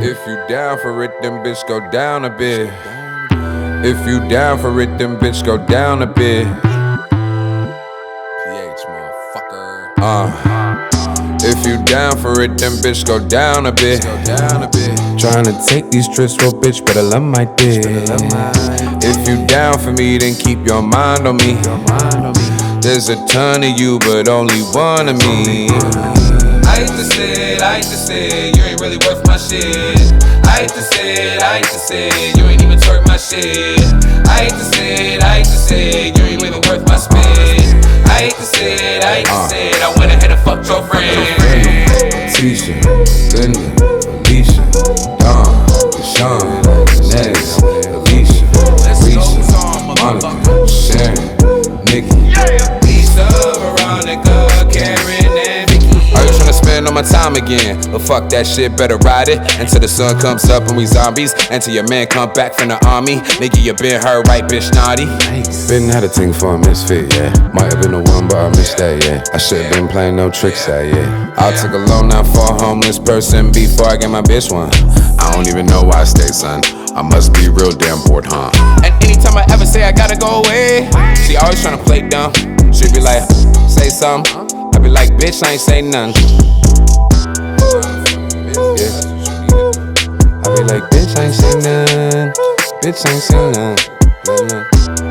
If you down for it, then bitch go down a bit. If you down for it, then bitch go down a bit. PH, motherfucker. If you down for it, then bitch go down a bit. Tryna take these trips, well bitch, better love my dick. If you down for me, then keep your mind on me. There's a ton of you, but only one of me. I hate to say it, you ain't really worth my shit. I hate to say it, you ain't even twerk my shit. I hate to say it, you ain't even worth my spit. I hate to say it, I went ahead and fucked your friend. Tisha, Linda, Alicia, Dawn, Deshaun, Nez, Alicia, Risha, Monica, Sharon, Nikki, Lisa, Veronica, Karen, and Vicky. Are you tryna spend all my time again? But fuck that shit, better ride it until the sun comes up and we zombies. Until your man come back from the army. Nigga, you been hurt, right, bitch, naughty. Been had a thing for a misfit, yeah. Might have been the one, but I missed that, yeah. I should've been playing no tricks, yeah. I took a loan out for a homeless person before I get my bitch one. I don't even know why I stay, son. I must be real damn bored, huh? And anytime I ever say I gotta go away, she always tryna play dumb. She be like, say something. I be like, bitch, I ain't say nothing. Yeah. I be like, bitch, I ain't say nothing. Bitch, I ain't say nothing.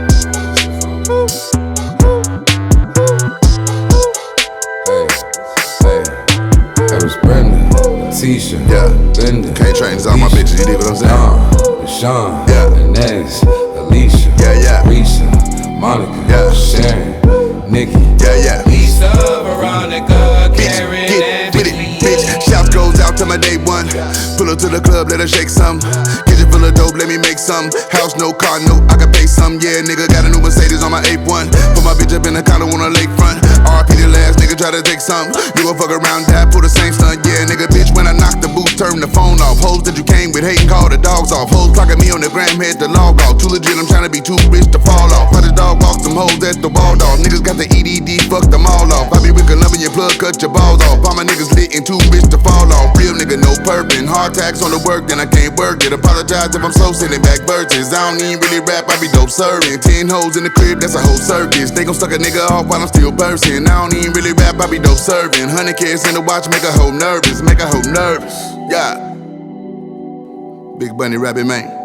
Hey, that was Brenda, Tisha, yeah, Linda. Can't train all my bitches, you dig what I'm saying? Dawn, Deshaun, yeah, Nez, Alicia, yeah, Risha, Monica, yeah, Sharon, Nikki, yeah. Lisa, Veronica, Karen, and Get it, Vicky. bitch. Shouts goes out to my day one. Pull up to the club, let her shake some. Kitchen full of dope, let me make some. House, no car, no, I can pay some. Yeah, nigga, got a new Mercedes on my A1. Put my bitch up in the condo on the lakefront. RP the last nigga, try to take some. You gon' fuck around, die, pull the same stunt. Yeah, nigga, bitch, when I knock the booth, turn the phone off. Hoes that you came with, hating, call the dogs off. Hoes clocking me on the gram, head to log off. Too legit, I'm trying to be too rich to fall off. How the dog walk them hoes at the ball off. Niggas got the EDD, fuck them all off. I be wicked loving your plug, cut your balls off. All my niggas lit and too rich to fall off. Real nigga, no purpin'. Hard tax on the work, then I can't work it. Apologize if I'm slow sending back verses. I don't even really rap, I be dope serving. 10 hoes in the crib, that's a whole circus. They gon' suck a nigga off while I'm still bursting. I don't even really rap, I be dope serving. 100 kids in the watch, make a hoe nervous. Yeah. Big Bunny rapping, man.